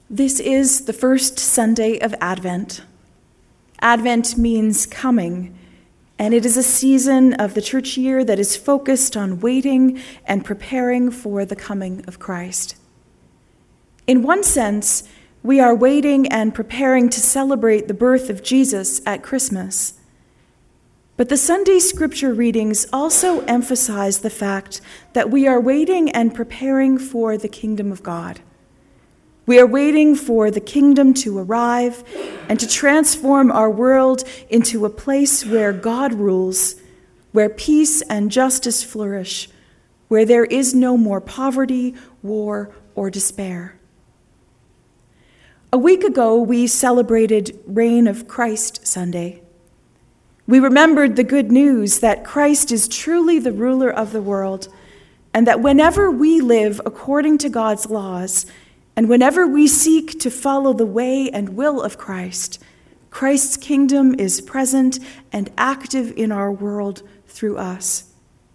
This is the first Sunday of Advent. Advent means coming, and it is a season of the church year that is focused on waiting and preparing for the coming of Christ. In one sense, we are waiting and preparing to celebrate the birth of Jesus at Christmas. But the Sunday scripture readings also emphasize the fact that we are waiting and preparing for the kingdom of God. We are waiting for the kingdom to arrive and to transform our world into a place where God rules, where peace and justice flourish, where there is no more poverty, war, or despair. A week ago, we celebrated Reign of Christ Sunday. We remembered the good news that Christ is truly the ruler of the world, and that whenever we live according to God's laws, and whenever we seek to follow the way and will of Christ, Christ's kingdom is present and active in our world through us.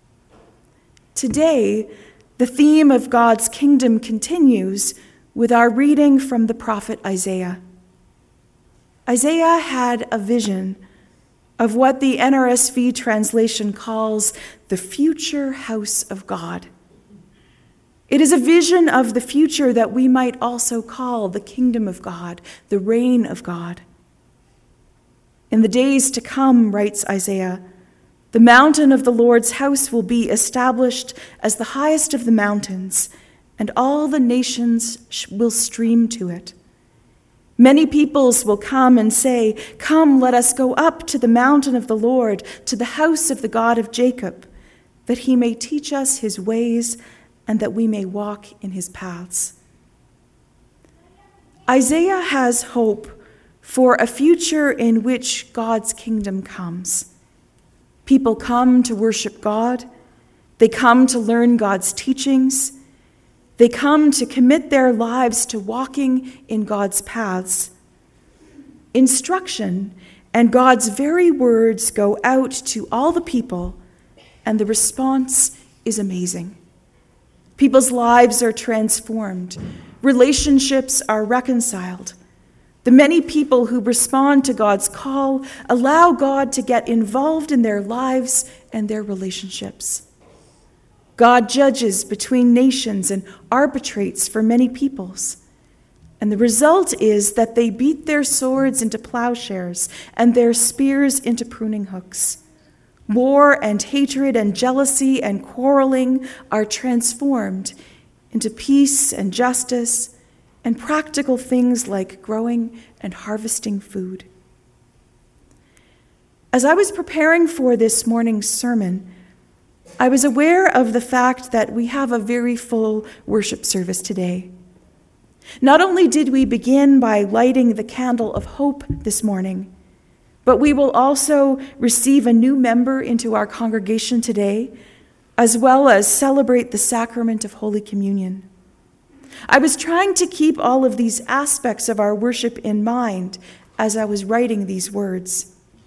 Today, the theme of God's kingdom continues with our reading from the prophet Isaiah. Isaiah had a vision of what the NRSV translation calls the future house of God. It is a vision of the future that we might also call the kingdom of God, the reign of God. In the days to come, writes Isaiah, the mountain of the Lord's house will be established as the highest of the mountains, and all the nations will stream to it. Many peoples will come and say, "Come, let us go up to the mountain of the Lord, to the house of the God of Jacob, that he may teach us his ways and that we may walk in his paths." Isaiah has hope for a future in which God's kingdom comes. People come to worship God. They come to learn God's teachings. They come to commit their lives to walking in God's paths. Instruction and God's very words go out to all the people, and the response is amazing. People's lives are transformed. Relationships are reconciled. The many people who respond to God's call allow God to get involved in their lives and their relationships. God judges between nations and arbitrates for many peoples. And the result is that they beat their swords into plowshares and their spears into pruning hooks. War and hatred and jealousy and quarreling are transformed into peace and justice and practical things like growing and harvesting food. As I was preparing for this morning's sermon, I was aware of the fact that we have a very full worship service today. Not only did we begin by lighting the candle of hope this morning, but we will also receive a new member into our congregation today, as well as celebrate the sacrament of Holy Communion. I was trying to keep all of these aspects of our worship in mind as I was writing these words.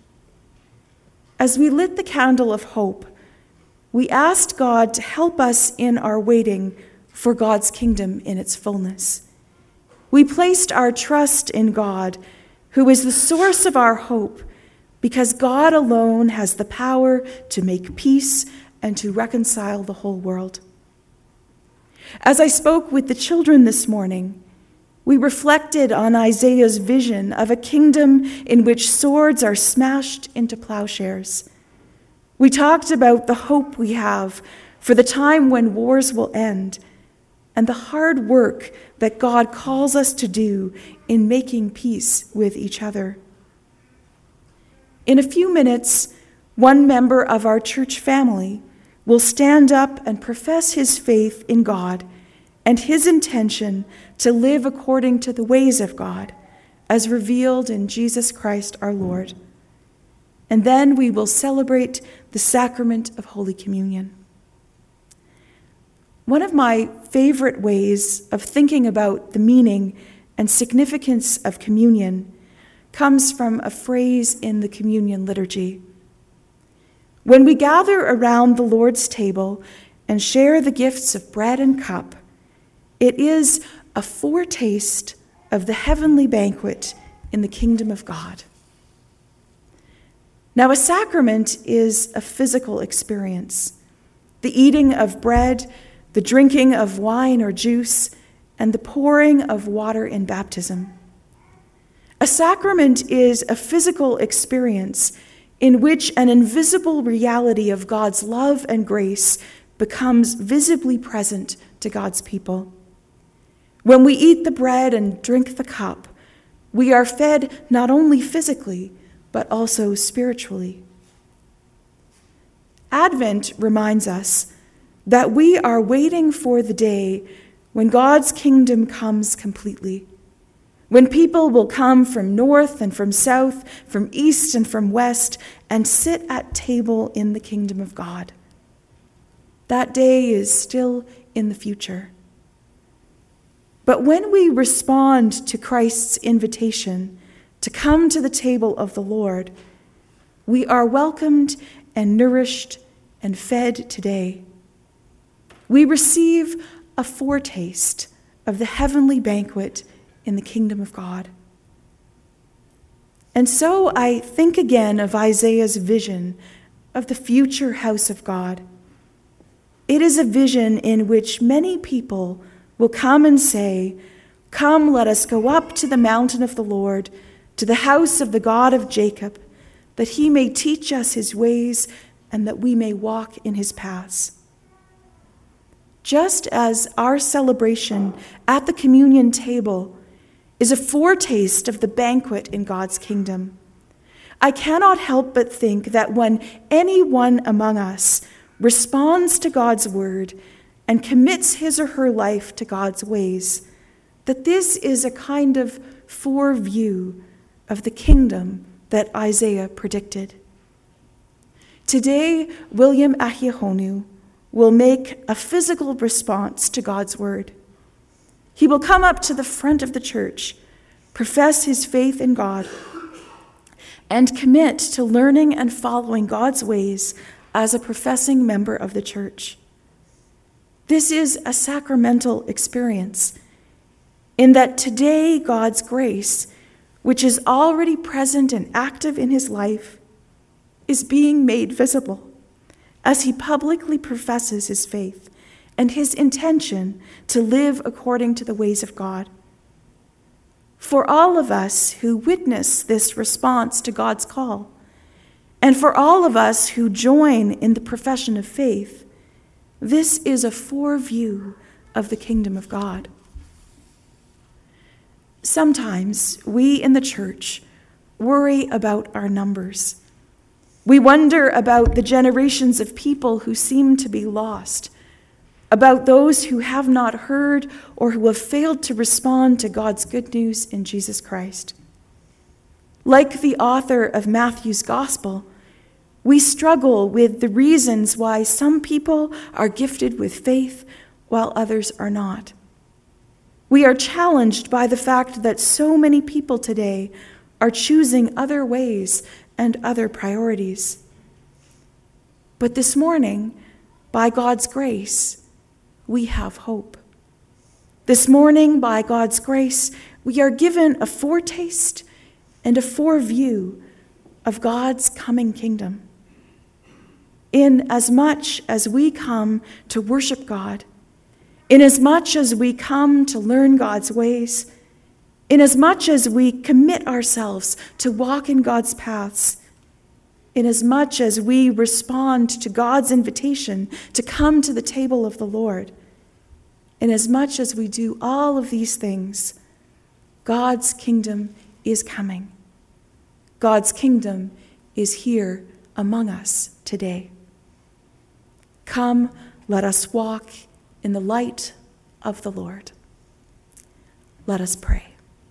As we lit the candle of hope, we asked God to help us in our waiting for God's kingdom in its fullness. We placed our trust in God, who is the source of our hope, because God alone has the power to make peace and to reconcile the whole world. As I spoke with the children this morning, we reflected on Isaiah's vision of a kingdom in which swords are smashed into plowshares. We talked about the hope we have for the time when wars will end and the hard work that God calls us to do in making peace with each other. In a few minutes, one member of our church family will stand up and profess his faith in God and his intention to live according to the ways of God, as revealed in Jesus Christ our Lord. And then we will celebrate the sacrament of Holy Communion. One of my favorite ways of thinking about the meaning and significance of communion comes from a phrase in the communion liturgy. When we gather around the Lord's table and share the gifts of bread and cup, it is a foretaste of the heavenly banquet in the kingdom of God. Now, a sacrament is a physical experience. The eating of bread, the drinking of wine or juice, and the pouring of water in baptism. A sacrament is a physical experience in which an invisible reality of God's love and grace becomes visibly present to God's people. When we eat the bread and drink the cup, we are fed not only physically, but also spiritually. Advent reminds us that we are waiting for the day when God's kingdom comes completely, when people will come from north and from south, from east and from west, and sit at table in the kingdom of God. That day is still in the future. But when we respond to Christ's invitation to come to the table of the Lord, we are welcomed and nourished and fed today. We receive a foretaste of the heavenly banquet in the kingdom of God. And so I think again of Isaiah's vision of the future house of God. It is a vision in which many people will come and say, "Come, let us go up to the mountain of the Lord, to the house of the God of Jacob, that he may teach us his ways and that we may walk in his paths." Just as our celebration at the communion table is a foretaste of the banquet in God's kingdom, I cannot help but think that when anyone among us responds to God's word and commits his or her life to God's ways, that this is a kind of foreview of the kingdom that Isaiah predicted. Today, William Ahihonu will make a physical response to God's word. He will come up to the front of the church, profess his faith in God, and commit to learning and following God's ways as a professing member of the church. This is a sacramental experience in that today God's grace, which is already present and active in his life, is being made visible as he publicly professes his faith and his intention to live according to the ways of God. For all of us who witness this response to God's call, and for all of us who join in the profession of faith, this is a foreview of the kingdom of God. Sometimes we in the church worry about our numbers. We wonder about the generations of people who seem to be lost, about those who have not heard or who have failed to respond to God's good news in Jesus Christ. Like the author of Matthew's Gospel, we struggle with the reasons why some people are gifted with faith while others are not. We are challenged by the fact that so many people today are choosing other ways and other priorities. But this morning, by God's grace, we have hope. This morning, by God's grace, we are given a foretaste and a foreview of God's coming kingdom. Inasmuch as we come to worship God, inasmuch as we come to learn God's ways, inasmuch as we commit ourselves to walk in God's paths, inasmuch as we respond to God's invitation to come to the table of the Lord, inasmuch as we do all of these things, God's kingdom is coming. God's kingdom is here among us today. Come, let us walk in the light of the Lord. Let us pray.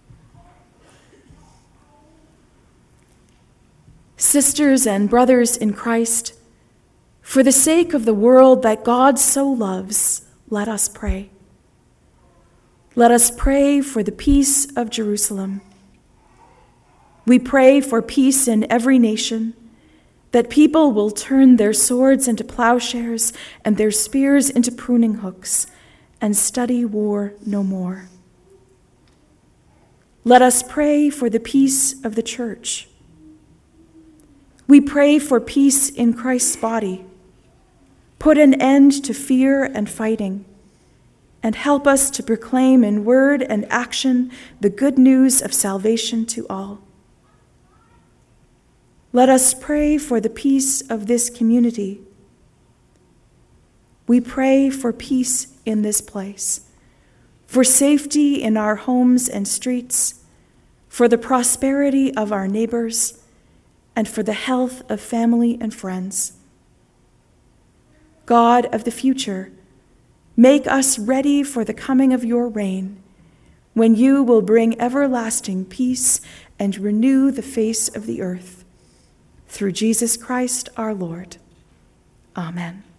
Sisters and brothers in Christ, for the sake of the world that God so loves, let us pray. Let us pray for the peace of Jerusalem. We pray for peace in every nation, that people will turn their swords into plowshares and their spears into pruning hooks, and study war no more. let us pray for the peace of the church. We pray for peace in Christ's body. Put an end to fear and fighting, and help us to proclaim in word and action the good news of salvation to all. Let us pray for the peace of this community. We pray for peace in this place, for safety in our homes and streets, for the prosperity of our neighbors, and for the health of family and friends. God of the future, make us ready for the coming of your reign, when you will bring everlasting peace and renew the face of the earth. Through Jesus Christ our Lord. Amen.